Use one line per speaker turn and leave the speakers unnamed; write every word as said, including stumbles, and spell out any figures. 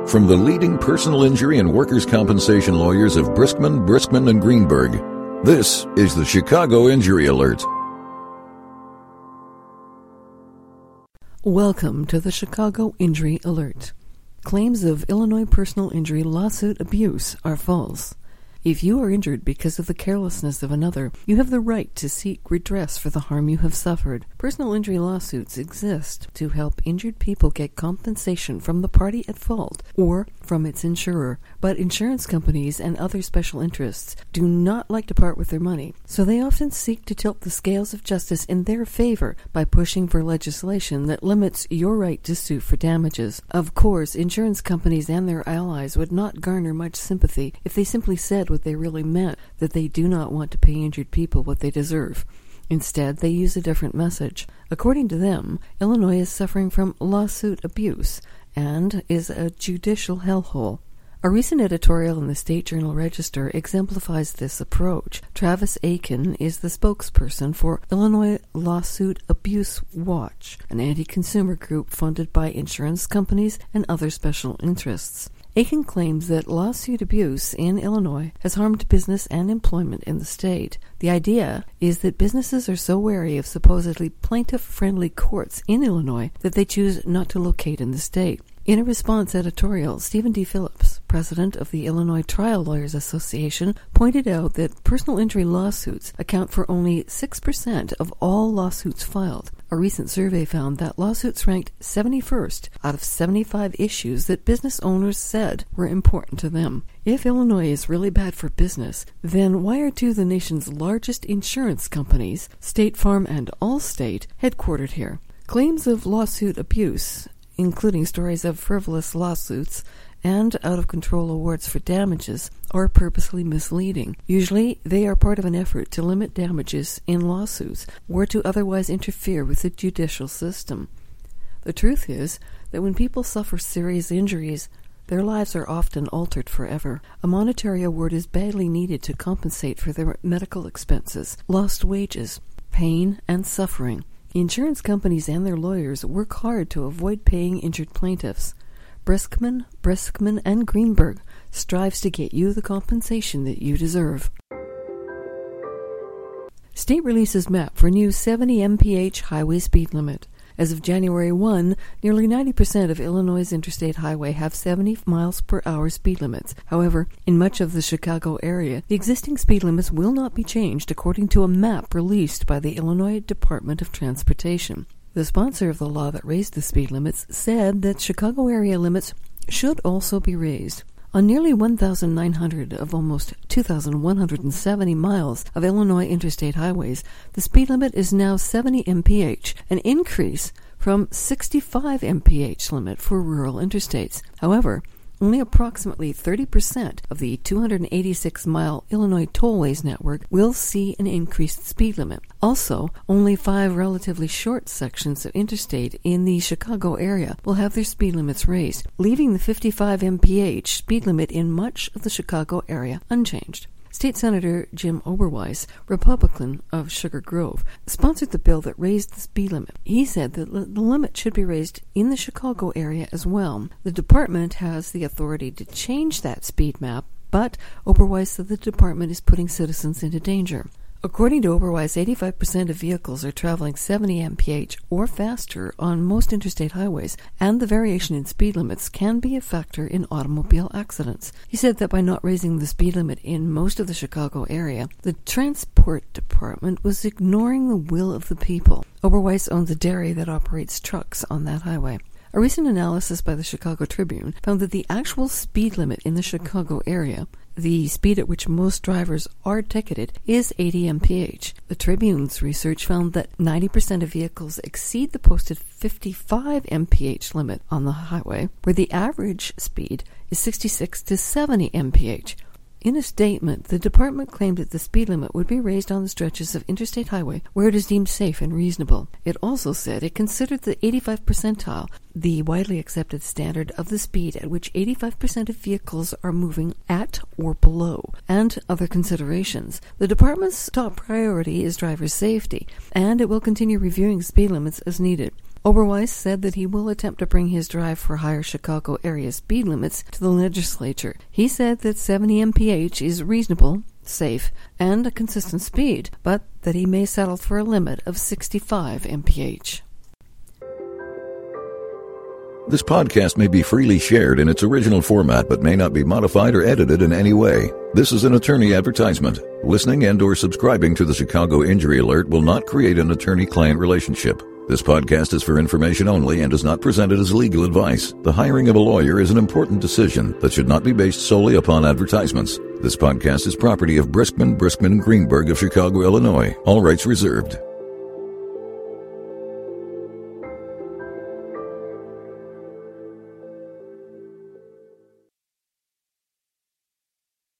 From the leading personal injury and workers' compensation lawyers of Briskman, Briskman and Greenberg, this is the Chicago Injury Alert.
Welcome to the Chicago Injury Alert. Claims of Illinois personal injury lawsuit abuse are false. If you are injured because of the carelessness of another, you have the right to seek redress for the harm you have suffered. Personal injury lawsuits exist to help injured people get compensation from the party at fault or from its insurer. But insurance companies and other special interests do not like to part with their money, so they often seek to tilt the scales of justice in their favor by pushing for legislation that limits your right to sue for damages. Of course, insurance companies and their allies would not garner much sympathy if they simply said what they really meant, that they do not want to pay injured people what they deserve. Instead, they use a different message. According to them, Illinois is suffering from lawsuit abuse and is a judicial hellhole. A recent editorial in the State Journal-Register exemplifies this approach. Travis Aiken is the spokesperson for Illinois Lawsuit Abuse Watch, an anti-consumer group funded by insurance companies and other special interests. Aiken claims that lawsuit abuse in Illinois has harmed business and employment in the state. The idea is that businesses are so wary of supposedly plaintiff-friendly courts in Illinois that they choose not to locate in the state. In a response editorial, Stephen D. Phillips, president of the Illinois Trial Lawyers Association, pointed out that personal injury lawsuits account for only six percent of all lawsuits filed. A recent survey found that lawsuits ranked seventy-first out of seventy-five issues that business owners said were important to them. If Illinois is really bad for business, then why are two of the nation's largest insurance companies, State Farm and Allstate, headquartered here? Claims of lawsuit abuse, including stories of frivolous lawsuits and out-of-control awards for damages, are purposely misleading. Usually, they are part of an effort to limit damages in lawsuits or to otherwise interfere with the judicial system. The truth is that when people suffer serious injuries, their lives are often altered forever. A monetary award is badly needed to compensate for their medical expenses, lost wages, pain, and suffering. Insurance companies and their lawyers work hard to avoid paying injured plaintiffs. Briskman, Briskman and Greenberg strives to get you the compensation that you deserve. State releases map for new seventy miles per hour highway speed limit. As of January first, nearly ninety percent of Illinois' interstate highway have seventy miles per hour speed limits. However, in much of the Chicago area, the existing speed limits will not be changed according to a map released by the Illinois Department of Transportation. The sponsor of the law that raised the speed limits said that Chicago area limits should also be raised. On nearly one thousand nine hundred of almost two thousand one hundred seventy miles of Illinois interstate highways, the speed limit is now seventy miles per hour, an increase from sixty-five miles per hour limit for rural interstates. However, only approximately thirty percent of the two hundred eighty-six mile Illinois tollways network will see an increased speed limit. Also, only five relatively short sections of interstate in the Chicago area will have their speed limits raised, leaving the fifty-five miles per hour speed limit in much of the Chicago area unchanged. State Senator Jim Oberweis, Republican of Sugar Grove, sponsored the bill that raised the speed limit. He said that the limit should be raised in the Chicago area as well. The department has the authority to change that speed map, but Oberweis said the department is putting citizens into danger. According to Oberweis, eighty-five percent of vehicles are traveling seventy miles per hour or faster on most interstate highways, and the variation in speed limits can be a factor in automobile accidents. He said that by not raising the speed limit in most of the Chicago area, the Transport Department was ignoring the will of the people. Oberweis owns a dairy that operates trucks on that highway. A recent analysis by the Chicago Tribune found that the actual speed limit in the Chicago area, the speed at which most drivers are ticketed, is eighty miles per hour. The Tribune's research found that ninety percent of vehicles exceed the posted fifty-five miles per hour limit on the highway, where the average speed is sixty-six to seventy miles per hour. In a statement, the department claimed that the speed limit would be raised on the stretches of interstate highway where it is deemed safe and reasonable. It also said it considered the eighty-five percentile, the widely accepted standard of the speed at which eighty-five percent of vehicles are moving at or below, and other considerations. The department's top priority is driver safety, and it will continue reviewing speed limits as needed. Oberweis said that he will attempt to bring his drive for higher Chicago area speed limits to the legislature. He said that seventy miles per hour is reasonable, safe, and a consistent speed, but that he may settle for a limit of sixty-five miles per hour.
This podcast may be freely shared in its original format but may not be modified or edited in any way. This is an attorney advertisement. Listening and or subscribing to the Chicago Injury Alert will not create an attorney-client relationship. This podcast is for information only and is not presented as legal advice. The hiring of a lawyer is an important decision that should not be based solely upon advertisements. This podcast is property of Briskman, Briskman and Greenberg of Chicago, Illinois. All rights reserved.